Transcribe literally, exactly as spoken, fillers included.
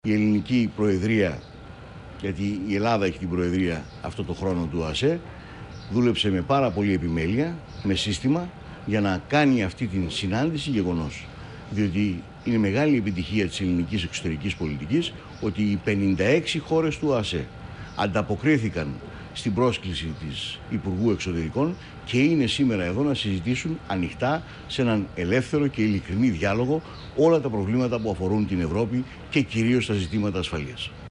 Η ελληνική προεδρία, γιατί η Ελλάδα έχει την προεδρία αυτό το χρόνο του ΟΑΣΕ, δούλεψε με πάρα πολύ επιμέλεια, με σύστημα, για να κάνει αυτή την συνάντηση γεγονός. Διότι είναι μεγάλη επιτυχία της ελληνικής εξωτερικής πολιτικής ότι οι πενήντα έξι χώρες του ΟΑΣΕ ανταποκρίθηκαν στην πρόσκληση της Υπουργού Εξωτερικών και είναι σήμερα εδώ να συζητήσουν ανοιχτά, σε έναν ελεύθερο και ειλικρινή διάλογο, όλα τα προβλήματα που αφορούν την Ευρώπη και κυρίως τα ζητήματα ασφαλείας.